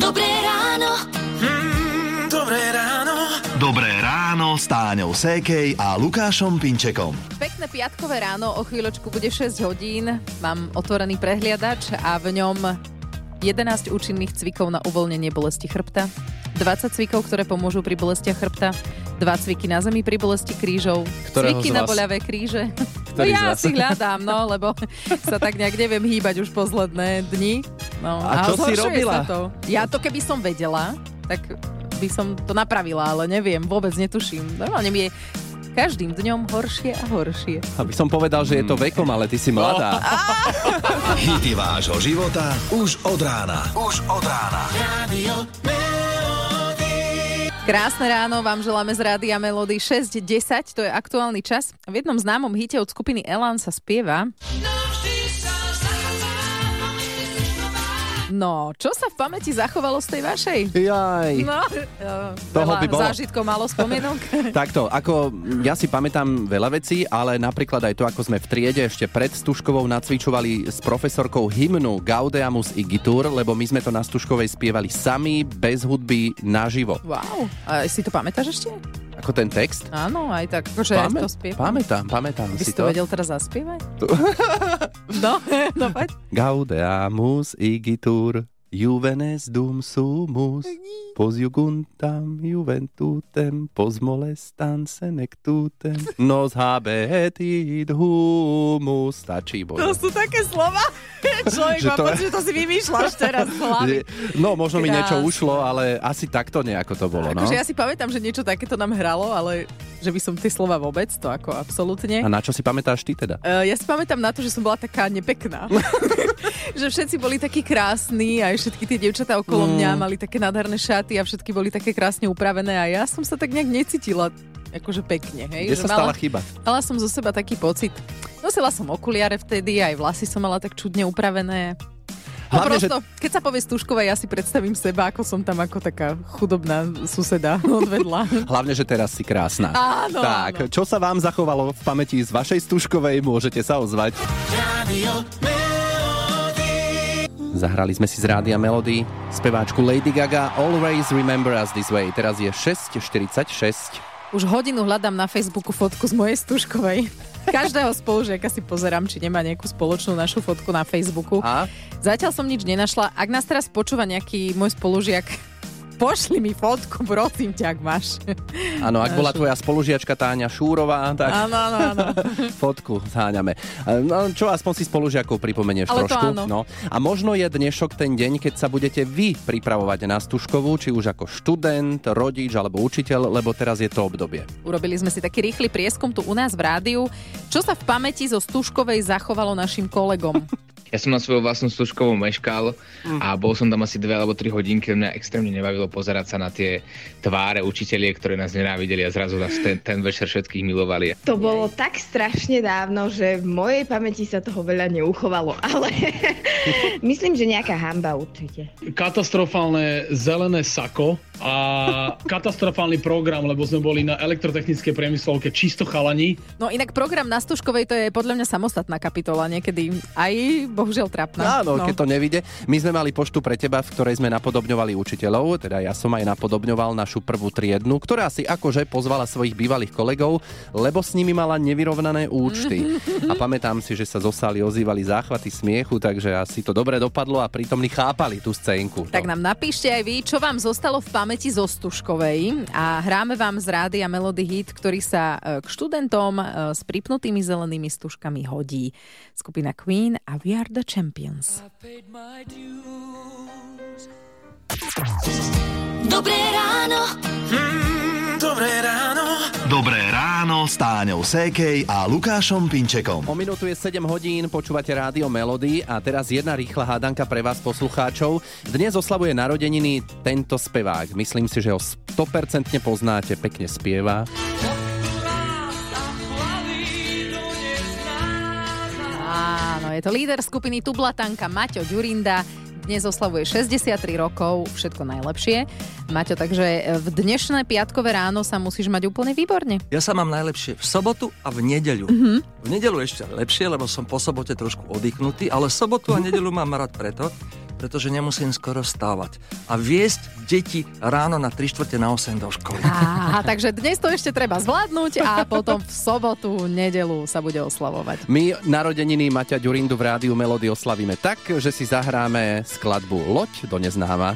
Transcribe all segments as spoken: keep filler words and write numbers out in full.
Dobré ráno. Mm, dobré ráno. Dobré ráno s Táňou Sékej a Lukášom Pinčekom. Pekné piatkové ráno, o chvíľočku bude šesť hodín. Mám otvorený prehliadač a v ňom jedenásť účinných cvikov na uvoľnenie bolesti chrbta, dvadsať cvikov, ktoré pomôžu pri bolestiach chrbta, dva cviky na zemi pri bolesti krížov, Ktorého cviky z na vás? boľavé kríže. No Ktorý z ja vás? si hľadám, no, lebo sa tak nejak neviem hýbať už posledné dni. No, A čo si zhoršuje robila? sa to. Ja to keby som vedela, tak by som to napravila, ale neviem, vôbec netuším. Normálne mi je každým dňom horšie a horšie. Aby som povedal, že je to vekom, ale ty si mladá. Hity vášho života už od rána. Už od rána. Radio Melody. Krásne ráno vám želáme z Rádia Melody šesť desať, to je aktuálny čas. V jednom známom hite od skupiny Elan sa spieva: No, čo sa v pamäti zachovalo z tej vašej? Jaj. No, Toho by bolo. zážitkov, málo spomienok. Takto, ako ja si pamätám veľa vecí, ale napríklad aj to, ako sme v triede ešte pred Stužkovou nacvičovali s profesorkou hymnu Gaudeamus Igitur, lebo my sme to na Stužkovej spievali sami, bez hudby, naživo. Wow, a si to pamätáš ešte? Ako ten text? Áno, aj tak, akože Pamä- to spievam. Pamätám, pamätám By si si to to. vedel teraz zaspievať? No, no poď. Gaudeamus Igitur, Juvenes dum sumus, pos juguntam juventutem, pos molestan senectutem, nos habet id humus. Stačí, To Bože. sú také slova. Človek Že má to- pocit, že to si vymýšľaš teraz z hlavy. No, možno mi niečo Krásne. ušlo, ale asi takto nejako to bolo, no. Akože ja si pamätám, že niečo takéto nám hralo, ale že by som tie slova vôbec, to ako absolútne. A na čo si pamätáš ty teda? Uh, ja si pamätám na to, že som bola taká nepekná. Že všetci boli takí krásni, aj všetky tie dievčatá okolo Mm. mňa mali také nádherné šaty a všetky boli také krásne upravené a ja som sa tak nejak necítila akože pekne. Hej? Kde Že sa mala, stala chyba? mala som zo seba taký pocit. Nosila som okuliare vtedy, aj vlasy som mala tak čudne upravené. No Hlavne, prosto, keď sa povie Stužková, ja si predstavím seba, ako som tam ako taká chudobná suseda odvedla. Hlavne, že teraz si krásna. Áno, Tak, áno. čo sa vám zachovalo v pamäti z vašej Stužkovej, môžete sa ozvať. Radio Melody. Zahrali sme si z Rádia Melody speváčku Lady Gaga Always Remember Us This Way. Teraz je šesť štyridsaťšesť. Už hodinu hľadám na Facebooku fotku z mojej Stužkovej. Každého spolužiaka si pozerám, či nemá nejakú spoločnú našu fotku na Facebooku. A? Zatiaľ som nič nenašla. Ak nás teraz počúva nejaký môj spolužiak, pošli mi fotku, prosím ťa, ak máš. Áno, ak bola tvoja spolužiačka Táňa Šúrová, tak Áno, áno, áno. fotku zháňame. No, čo aspoň si spolužiakov pripomenieš Ale to trošku. áno. No. A možno je dnešok ten deň, keď sa budete vy pripravovať na Stužkovú, či už ako študent, rodič alebo učiteľ, lebo teraz je to obdobie. Urobili sme si taký rýchly prieskum tu u nás v rádiu. Čo sa v pamäti zo Stužkovej zachovalo našim kolegom? Ja som na svoju vlastnú Stužkovú meškal a bol som tam asi dve alebo tri hodinky. Mňa extrémne nebavilo pozerať sa na tie tváre učitelie, ktoré nás nenávideli a zrazu nás ten, ten večer všetkých milovali. To bolo tak strašne dávno, že v mojej pamäti sa toho veľa neuchovalo, ale myslím, že nejaká hanba určite. Katastrofálne zelené sako a katastrofálny program, lebo sme boli na elektrotechnickej priemyslovke čisto chalani. No inak program na Stužkovej to je podľa mňa samostatná kapitola, niekedy aj bohužiaľ trapná. Áno, keď to nevíde. My sme mali poštu pre teba, v ktorej sme napodobňovali učiteľov, teda ja som aj napodobňoval našu prvú triednu, ktorá si akože pozvala svojich bývalých kolegov, lebo s nimi mala nevyrovnané účty. A pamätám si, že sa zo sály ozývali záchvaty smiechu, takže asi to dobre dopadlo a prítomní chápali tú scénku. Tak nám napíšte aj vy, čo vám zostalo v pamäti zo Stužkovej a hráme vám z Rádia Melody hit, ktorý sa e, k študentom e, s pripnutými zelenými stužkami hodí. Skupina Queen a We Are The Champions. Dobré ráno. Mm, dobré ráno. Dobré ráno s Táňou Sékej a Lukášom Pinčekom. O minútu je sedem hodín, počúvate Rádio Melody a teraz jedna rýchla hádanka pre vás poslucháčov. Dnes oslavuje narodeniny tento spevák. Myslím si, že ho sto percent poznáte, pekne spieva. Áno, je to líder skupiny Tublatanka Maťo Ďurinda. Dnes oslavuje šesťdesiattri rokov, všetko najlepšie. Maťo, takže v dnešné piatkové ráno sa musíš mať úplne výborne. Ja sa mám najlepšie v sobotu a v nedeľu. Mhm. V nedeľu ešte lepšie, lebo som po sobote trošku oddychnutý, ale sobotu a nedeľu mám rád preto, pretože nemusím skoro stávať. A viesť deti ráno na tri štvrte na osem do školy. Aha, takže dnes to ešte treba zvládnuť a potom v sobotu, nedelu sa bude oslavovať. My narodeniny Maťa Ďurindu v Rádiu Melody oslavíme tak, že si zahráme skladbu Loď do neznáma.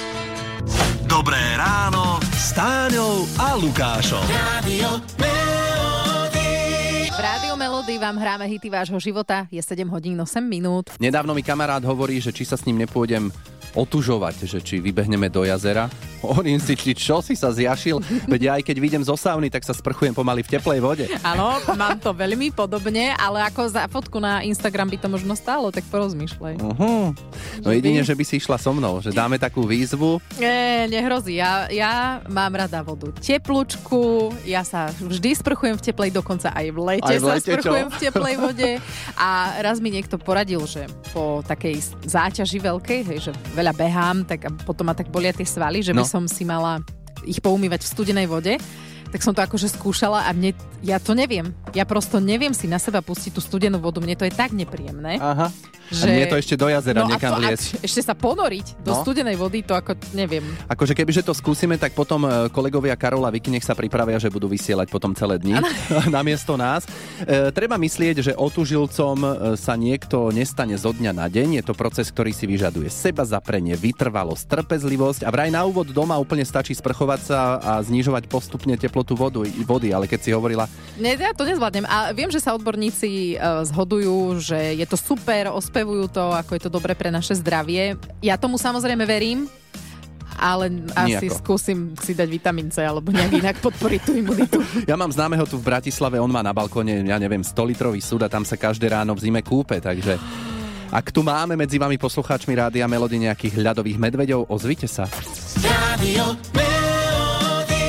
Dobré ráno s Táňou a Lukášom. Rádio Melody. V Rádiu Melody vám hráme hity vášho života. Je sedem hodín osem minút. Nedávno mi kamarát hovorí, že či sa s ním nepôjdem otužovať, že či vybehneme do jazera. Hovorím si, či čo si sa zjašil, veď ja aj keď vyjdem zo sauny, tak sa sprchujem pomaly v teplej vode. Áno, mám to veľmi podobne, ale ako za fotku na Instagram by to možno stálo, tak porozmýšľaj. Uh-huh. No jedine, že by si išla so mnou, že dáme takú výzvu. Nie, nehrozí, ja, ja mám rada vodu teplúčku, ja sa vždy sprchujem v teplej, dokonca aj v lete, aj v lete sa sprchujem čo? v teplej vode a raz mi niekto poradil, že po takej záťaži veľkej, hej, že veľa behám, tak a potom ma tak bolia tie svaly, že by no. som si mala ich poumývať v studenej vode, tak som to akože skúšala a mne, ja to neviem. Ja prosto neviem si na seba pustiť tú studenú vodu, mne to je tak nepríjemné. Aha. Že... A nie je to ešte do jazera no niekam to, vliesť. Ešte sa ponoriť do no. studenej vody, to ako neviem. Akože kebyže to skúsime, tak potom kolegovia Karola Vicky nech sa pripravia, že budú vysielať potom celé dni namiesto nás. E, treba myslieť, že otužilcom sa niekto nestane zo dňa na deň. Je to proces, ktorý si vyžaduje seba zaprenie, vytrvalosť, trpezlivosť a vraj na úvod doma úplne stačí sprchovať sa a znižovať postupne teplotu vodu, vody, ale keď si hovorila... Nie, ja to nezvládnem. A viem, že sa odborníci uh, zhodujú, že je to super, ospevujú to, ako je to dobre pre naše zdravie. Ja tomu samozrejme verím, ale asi Nijako. skúsim si dať vitamín C alebo nejak inak podporiť tú imunitu. Ja mám známeho tu v Bratislave, on má na balkóne, ja neviem, sto litrový súd a tam sa každé ráno v zime kúpe, takže ak tu máme medzi vami poslucháčmi Rádia Melody nejakých ľadových medveďov, ozvite sa. Rádio Melody.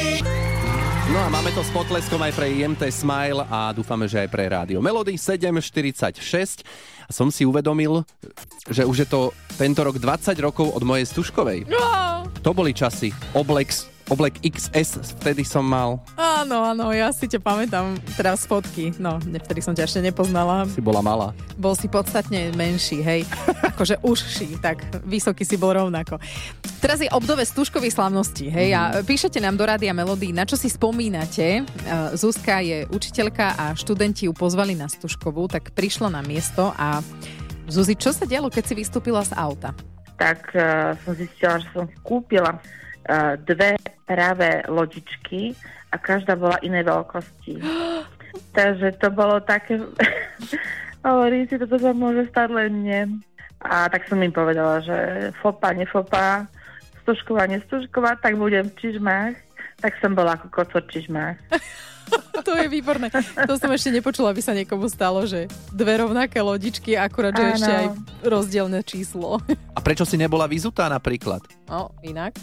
No a máme to s potleskom aj pre í em té Smile a dúfame, že aj pre Rádio Melody. sedem štyridsaťšesť. A som si uvedomil, že už je to tento rok dvadsať rokov od mojej stužkovej. No. To boli časy. Oblex, oblek iks es, vtedy som mal. Áno, áno, ja si ťa pamätám teraz z fotky. No, vtedy som ťa ešte nepoznala. Si bola malá. Bol si podstatne menší, hej. Akože užší, tak vysoký si bol rovnako. Teraz je obdobie stužkovej slávnosti, hej. A píšete nám do Rádia Melody, na čo si spomínate. Zuzka je učiteľka a študenti ju pozvali na stužkovú, tak prišla na miesto a Zuzi, čo sa dialo, keď si vystúpila z auta? Tak uh, som zistila, že som kúpila uh, dve práve lodičky a každá bola inej veľkosti. Takže to bolo také... Hovorím si, toto sa môže stať len mne. A tak som im povedala, že fopa, nefopa, stužková, nestužková, tak budem v čižmách. Tak som bola ako kocor v čižmách. To je výborné. To som ešte nepočula, aby sa niekomu stalo, že dve rovnaké lodičky, akurát, že ešte aj rozdielne číslo. A prečo si nebola vyzutá napríklad? No, inak.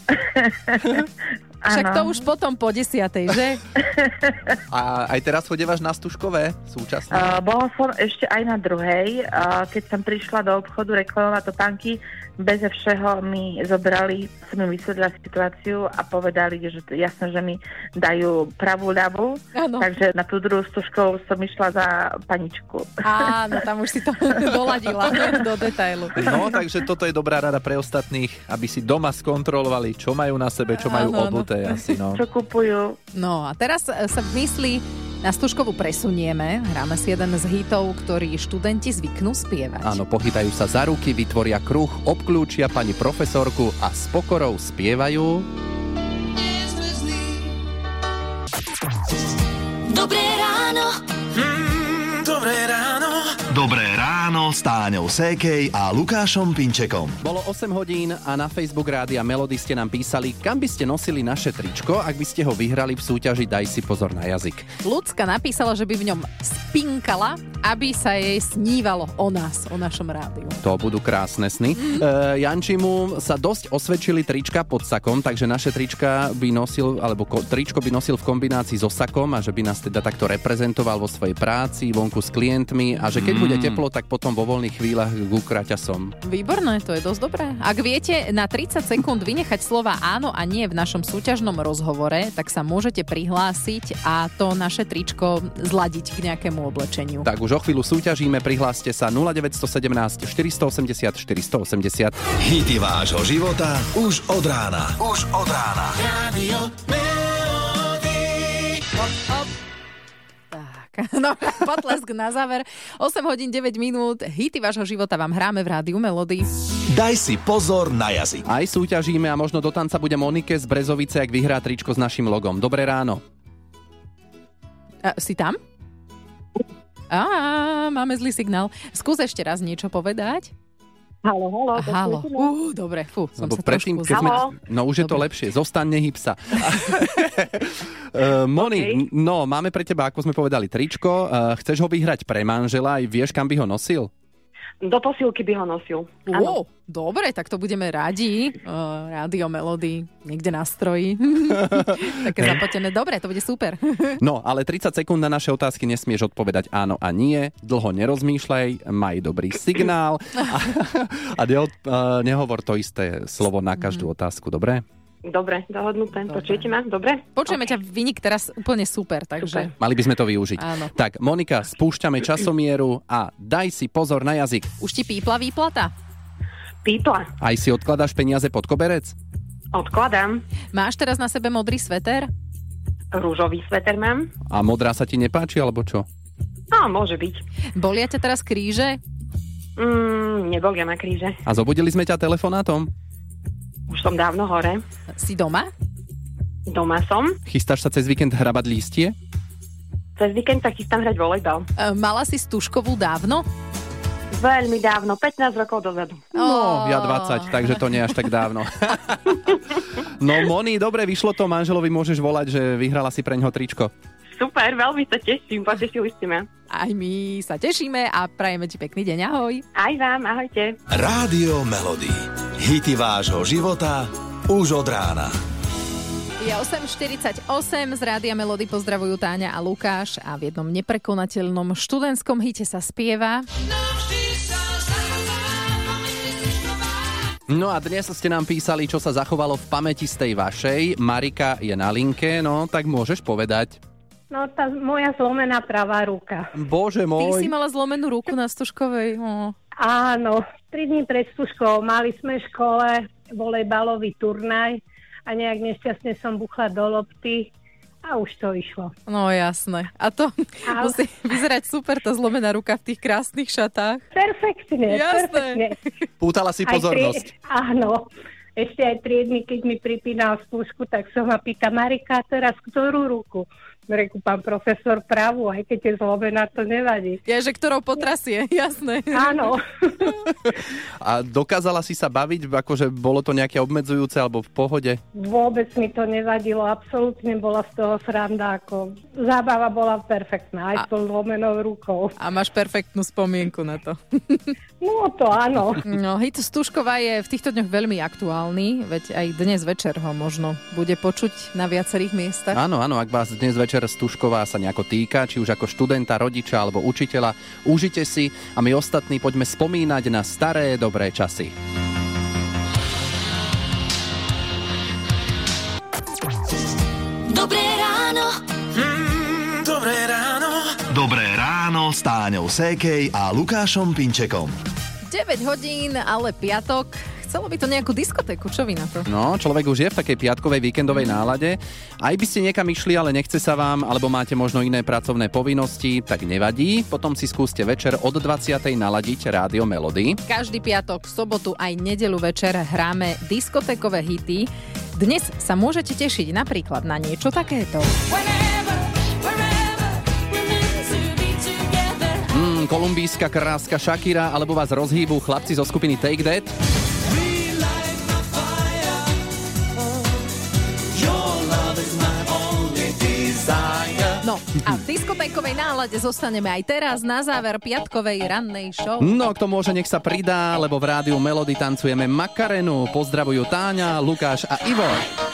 Však to už potom po desiatej, že? A aj teraz chodievaš na stužkové súčasne? Uh, bola som ešte aj na druhej. Uh, keď som prišla do obchodu reklamovať topánky, beze všeho mi zobrali, som im vysvetlila situáciu a povedali, že to jasné, že mi dajú pravú ľavú. Áno. Takže na tú druhú stužkovú som išla za paničku. Áno, tam už si to doladila do detailu. No, takže toto je dobrá rada pre ostatných, aby si doma skontrolovali, čo majú na sebe, čo majú áno, obuté. No. Asi, no. Čo kupujú. No a teraz sa myslí na stužkovú presunieme. Hráme si jeden z hitov, ktorý študenti zvyknú spievať. Áno, pochytajú sa za ruky, vytvoria kruh, obklúčia pani profesorku a s pokorou spievajú. Dobré ráno. Mm, dobré ráno. Dobré ráno s Táňou Sékej a Lukášom Pinčekom. Bolo osem hodín a na Facebook Rádia Melody ste nám písali, kam by ste nosili naše tričko, ak by ste ho vyhrali v súťaži Daj si pozor na jazyk. Ľudská napísala, že by v ňom spinkala, aby sa jej snívalo o nás, o našom rádiu. To budú krásne sny. Mm. Uh, Jančimu sa dosť osvedčili trička pod sakom, takže naše trička by nosil, alebo ko, tričko by nosil v kombinácii so sakom a že by nás teda takto reprezentoval vo svojej práci, vonku s klientmi a že keď mm. bude teplo, tak potom vo voľných chvíľach k kraťasom. Výborné, to je dosť dobré. Ak viete na tridsať sekúnd vynechať slova áno a nie v našom súťažnom rozhovore, tak sa môžete prihlásiť a to naše tričko zladiť k nejakému oblečeniu. Tak už už o chvíľu súťažíme, prihláste sa nula deväť jedna sedem štyri osem nula štyri osem nula. Hity vášho života už od rána. Už od rána. Radio Melody. Hop, hop. Tak, no, potlesk na záver. osem hodín deväť minút. Hity vášho života vám hráme v Rádiu Melody. Daj si pozor na jazyk. Aj súťažíme a možno do tanca bude Monike z Brezovice, ak vyhrá tričko s našim logom. Dobré ráno. A, si tam? Á, máme zlý signál. Skús ešte raz niečo povedať. Halo, halo. Halo. Uh, dobre, fú, som Lebo sa predtým, trošku... keď sme... Halo. No už je to Dobre. lepšie. Zostaň, nehyb sa. uh, Moni, Okay. n- no máme pre teba, ako sme povedali, tričko. Uh, chceš ho vyhrať pre manžela? Aj vieš, kam by ho nosil? Do posilky by ho nosil. Ó, dobre, tak to budeme radi. Uh, Rádio Melody, niekde na stroji. Také zapotené. Dobre, to bude super. No, ale tridsať sekúnd na naše otázky nesmieš odpovedať áno a nie. Dlho nerozmýšľaj, maj dobrý signál a, a neod, uh, nehovor to isté slovo na každú otázku, dobre? Dobre, dohodnuté. Dobre. Počujete ma? Dobre? Počujeme ťa, Vynik, teraz úplne super, takže... Super. Mali by sme to využiť. Áno. Tak, Monika, spúšťame časomieru a daj si pozor na jazyk. Už ti pípla výplata? Pípla. Aj si odkladáš peniaze pod koberec? Odkladám. Máš teraz na sebe modrý sveter? Rúžový sveter mám. A modrá sa ti nepáči, alebo čo? No, môže byť. Bolia ťa teraz kríže? Mm, nebolia ma kríže. A zobudili sme ťa telefonátom? Už som dávno hore. Si doma? Doma som. Chystáš sa cez víkend hrabať lístie? Cez víkend sa chystám hrať volejbal. E, mala si stužkovú dávno? Veľmi dávno, pätnásť rokov dozadu. No, ja dvadsať, takže to nie až tak dávno. No, Moni, dobre, vyšlo to, manželovi môžeš volať, že vyhrala si preňho tričko. Super, veľmi sa teším, potešili ste ma. Aj my sa tešíme a prajeme ti pekný deň. Ahoj. Aj vám, ahojte. Rádio Melody. Hity vášho života už od rána. Je osem štyridsaťosem, z Rádia Melody pozdravujú Táňa a Lukáš a v jednom neprekonateľnom študentskom hite sa spieva. No a dnes ste nám písali, čo sa zachovalo v pamäti z tej vašej. Marika je na linke, no tak môžeš povedať. No tá moja zlomená pravá ruka. Bože Ty môj. si mala zlomenú ruku na stužkovej. Oh. Áno, tri dní pred stužkou mali sme v škole volejbalový turnaj a nejak nešťastne som buchla do lopty a už to išlo. No jasné. A to Ale- musí vyzerať super, tá zlomená ruka v tých krásnych šatách. Perfektne, Jasné. perfektne. Pútala si Aj pozornosť. Tri, áno, ešte aj triedny, keď mi pripínal spúšku, tak som ma pýta, Marika, teraz ktorú ruku? Reku, pán profesor, pravú, aj keď je zlomená, to nevadí. Ja, že ktorou potrasie, jasné. Áno. A dokázala si sa baviť, akože bolo to nejaké obmedzujúce alebo v pohode? Vôbec mi to nevadilo, absolútne bola z toho sranda, ako zábava bola perfektná, aj A- s tou zlomenou rukou. A máš perfektnú spomienku na to. No to áno. No, hit Stužková je v týchto dňoch veľmi aktuálny, veď aj dnes večer ho možno bude počuť na viacerých miestach. Áno, áno, ak vás dnes večer Stužková sa nejako týka, či už ako študenta, rodiča alebo učiteľa, užite si a my ostatní poďme spomínať na staré dobré časy. Dobré ráno. Mm, dobré ráno. Dobré ráno s Táňou Sékej a Lukášom Pinčekom. deväť hodín, ale piatok. Chcelo by to nejakú diskotéku, čo vy na to? No, človek už je v takej piatkovej víkendovej nálade. Aj by ste niekam išli, ale nechce sa vám, alebo máte možno iné pracovné povinnosti, tak nevadí. Potom si skúste večer od dvadsiatej naladiť Rádio Melody. Každý piatok, sobotu aj nedeľu večer hráme diskotékové hity. Dnes sa môžete tešiť napríklad na niečo takéto. Mm, kolumbijská kráska Shakira, alebo vás rozhýbu chlapci zo skupiny Take That. No a v diskotékovej nálade zostaneme aj teraz na záver piatkovej rannej show. No, kto môže, nech sa pridá, lebo v Rádiu Melody tancujeme Makarenu. Pozdravujú Táňa, Lukáš a Ivo.